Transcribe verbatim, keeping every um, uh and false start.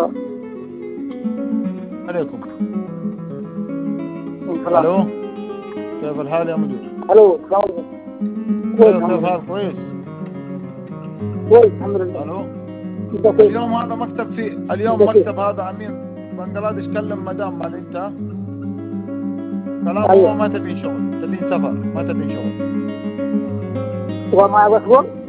عليكم. السلام. الو، كيف الحال يا مدير؟ الو السلام عليكم. كويس كيف الحمد كيف لله. حال؟ كويس. كويس الحمد لله. الو، انت كيف؟ اليوم هذا مكتب في اليوم انت كيف؟ مكتب هذا امين بنجلاديش كلم مدام مال انت كلام هو ايوه. ما تبين شغل، تبين سفر، ما تبين شغل. تبغى معي باسبور؟